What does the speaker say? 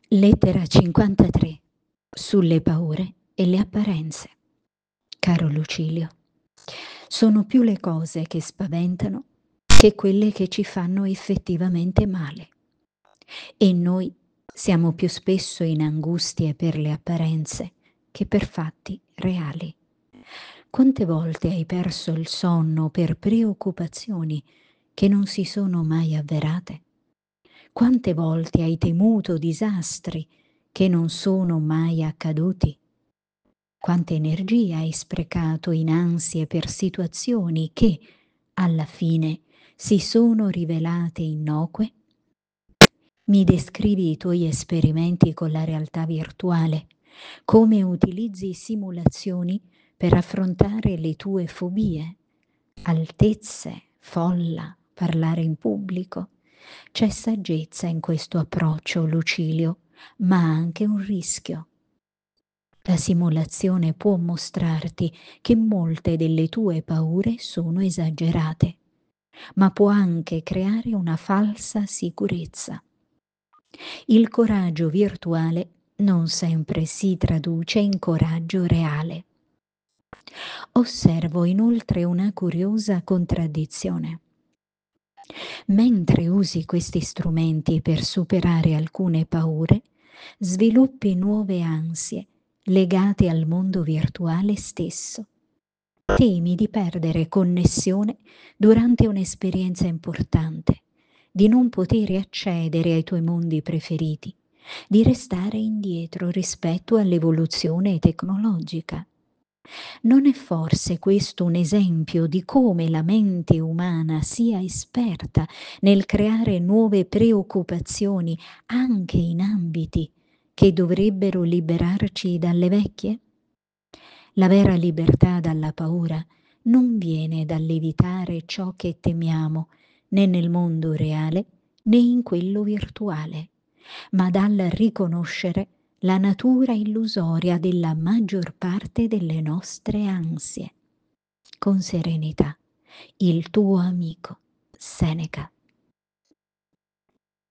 Lettera 53 sulle paure e le apparenze. Caro Lucilio, sono più le cose che spaventano che quelle che ci fanno effettivamente male. E noi siamo più spesso in angustie per le apparenze che per fatti reali. Quante volte hai perso il sonno per preoccupazioni che non si sono mai avverate? Quante volte hai temuto disastri che non sono mai accaduti? Quante energie hai sprecato in ansie per situazioni che, alla fine, si sono rivelate innocue? Mi descrivi i tuoi esperimenti con la realtà virtuale, come utilizzi simulazioni per affrontare le tue fobie, altezze, folla, parlare in pubblico. C'è saggezza in questo approccio, Lucilio, ma anche un rischio. La simulazione può mostrarti che molte delle tue paure sono esagerate, ma può anche creare una falsa sicurezza. Il coraggio virtuale non sempre si traduce in coraggio reale. Osservo inoltre una curiosa contraddizione. Mentre usi questi strumenti per superare alcune paure, sviluppi nuove ansie legate al mondo virtuale stesso. Temi di perdere connessione durante un'esperienza importante, di non poter accedere ai tuoi mondi preferiti, di restare indietro rispetto all'evoluzione tecnologica. Non è forse questo un esempio di come la mente umana sia esperta nel creare nuove preoccupazioni anche in ambiti che dovrebbero liberarci dalle vecchie? La vera libertà dalla paura non viene dall'evitare ciò che temiamo, né nel mondo reale né in quello virtuale, ma dal riconoscere la natura illusoria della maggior parte delle nostre ansie. Con serenità, il tuo amico Seneca.